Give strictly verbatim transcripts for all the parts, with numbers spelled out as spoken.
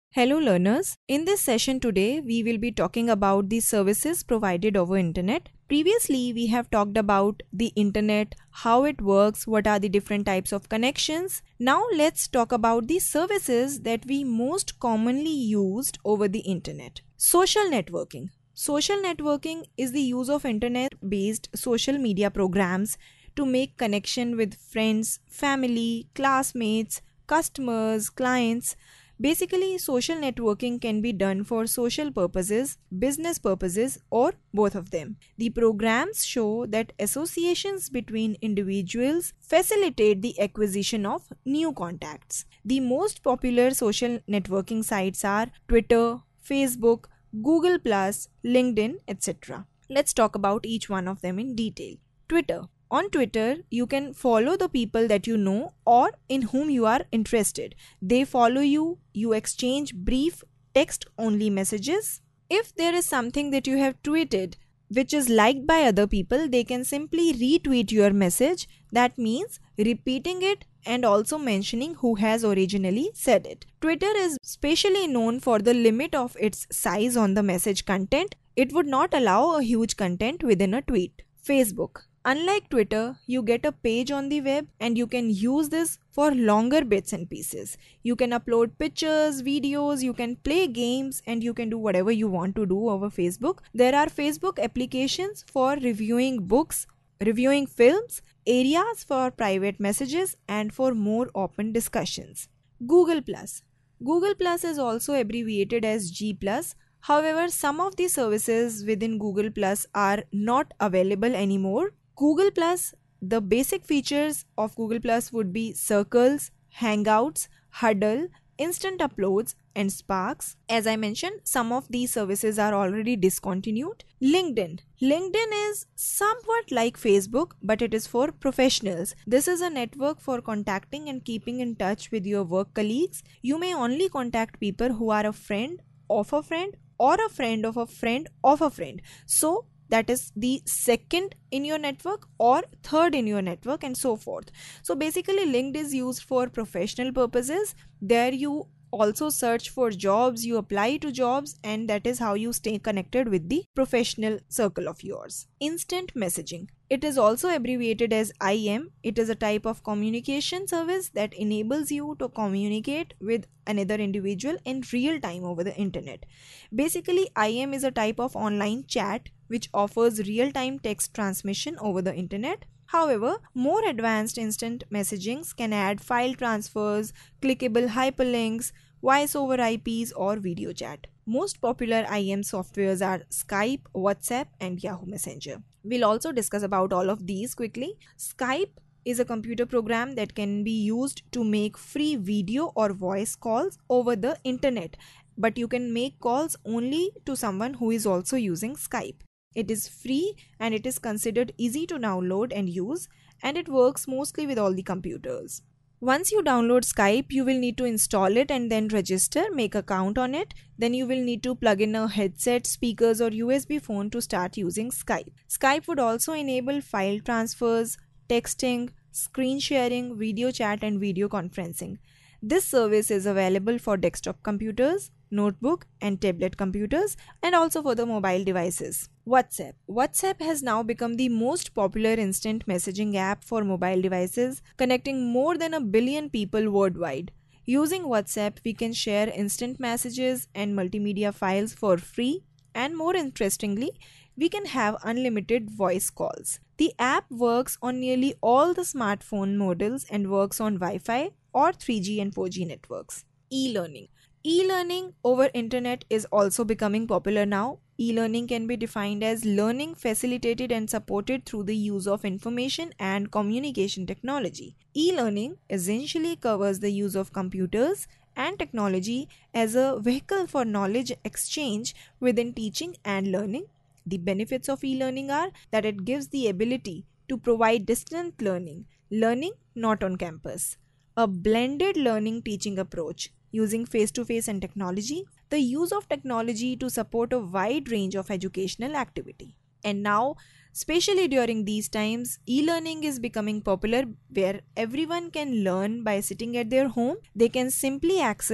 Hello learners, in this session today we will be talking about the services provided over internet. Previously we have talked about the internet, how it works, what are the different types of connections. Now let's talk about the services that we most commonly used over the internet. Social networking. Social networking is the use of internet based social media programs to make connection with friends, family, classmates, customers, clients. Basically, social networking can be done for social purposes, business purposes, or both of them. The programs show that associations between individuals facilitate the acquisition of new contacts. The most popular social networking sites are Twitter, Facebook, Google plus, LinkedIn, et cetera. Let's talk about each one of them in detail. Twitter. On Twitter, you can follow the people that you know or in whom you are interested. They follow you, you exchange brief text-only messages. If there is something that you have tweeted which is liked by other people, they can simply retweet your message. That means repeating it and also mentioning who has originally said it. Twitter is specially known for the limit of its size on the message content. It would not allow a huge content within a tweet. Facebook. Unlike Twitter, you get a page on the web and you can use this for longer bits and pieces. You can upload pictures, videos, you can play games, and you can do whatever you want to do over Facebook. There are Facebook applications for reviewing books, reviewing films, areas for private messages, and for more open discussions. Google plus. Google plus is also abbreviated as G plus. However, some of the services within Google plus are not available anymore. Google plus, the basic features of Google plus would be Circles, Hangouts, Huddle, Instant Uploads, and Sparks. As I mentioned, some of these services are already discontinued. LinkedIn. LinkedIn is somewhat like Facebook, but it is for professionals. This is a network for contacting and keeping in touch with your work colleagues. You may only contact people who are a friend of a friend or a friend of a friend of a friend. So that is the second in your network or third in your network and so forth. So basically LinkedIn is used for professional purposes. There you also search for jobs, you apply to jobs, and that is how you stay connected with the professional circle of yours. Instant messaging. It is also abbreviated as I M. It is a type of communication service that enables you to communicate with another individual in real time over the internet. Basically, I M is a type of online chat which offers real-time text transmission over the internet. However, more advanced instant messagings can add file transfers, clickable hyperlinks, voice over I Ps, or video chat. Most popular I M softwares are Skype, WhatsApp, and Yahoo Messenger. We'll also discuss about all of these quickly. Skype is a computer program that can be used to make free video or voice calls over the internet, but you can make calls only to someone who is also using Skype. It is free and it is considered easy to download and use, and it works mostly with all the computers. Once you download Skype, you will need to install it and then register, make an account on it. Then you will need to plug in a headset, speakers, or U S B phone to start using Skype. Skype would also enable file transfers, texting, screen sharing, video chat, and video conferencing. This service is available for desktop computers, notebook and tablet computers, and also for the mobile devices. WhatsApp. WhatsApp has now become the most popular instant messaging app for mobile devices, connecting more than a billion people worldwide. Using WhatsApp, we can share instant messages and multimedia files for free, and more interestingly, we can have unlimited voice calls. The app works on nearly all the smartphone models and works on Wi-Fi or three G and four G networks. E-learning. E-learning over internet is also becoming popular now. E-learning can be defined as learning facilitated and supported through the use of information and communication technology. E-learning essentially covers the use of computers and technology as a vehicle for knowledge exchange within teaching and learning. The benefits of e-learning are that it gives the ability to provide distant learning, learning not on campus, a blended learning teaching approach using face-to-face and technology, the use of technology to support a wide range of educational activity. And now, especially during these times, e-learning is becoming popular where everyone can learn by sitting at their home. They can simply access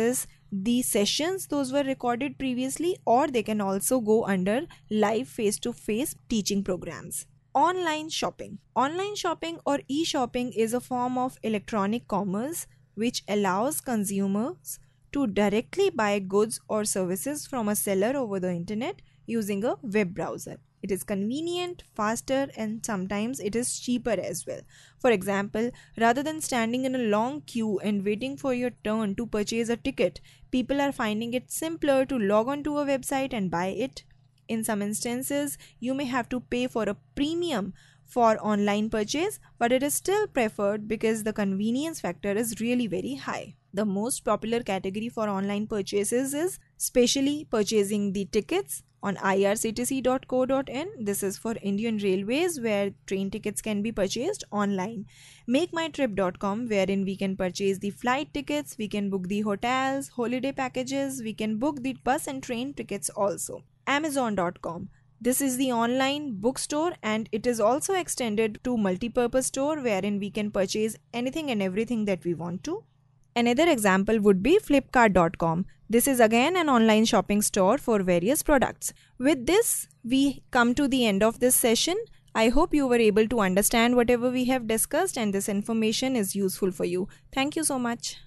the sessions those were recorded previously, or they can also go under live face-to-face teaching programs. Online shopping. Online shopping or e-shopping is a form of electronic commerce which allows consumers to directly buy goods or services from a seller over the internet using a web browser. It is convenient, faster, and sometimes it is cheaper as well. For example, rather than standing in a long queue and waiting for your turn to purchase a ticket, people are finding it simpler to log on to a website and buy it. In some instances, you may have to pay for a premium for online purchase, but it is still preferred because the convenience factor is really very high. The most popular category for online purchases is specially purchasing the tickets on I R C T C dot co dot in. This is for Indian Railways, where train tickets can be purchased online. make my trip dot com, wherein we can purchase the flight tickets, we can book the hotels, holiday packages, we can book the bus and train tickets also. amazon dot com. This is the online bookstore, and it is also extended to multi-purpose store wherein we can purchase anything and everything that we want to. Another example would be flipkart dot com. This is again an online shopping store for various products. With this, we come to the end of this session. I hope you were able to understand whatever we have discussed and this information is useful for you. Thank you so much.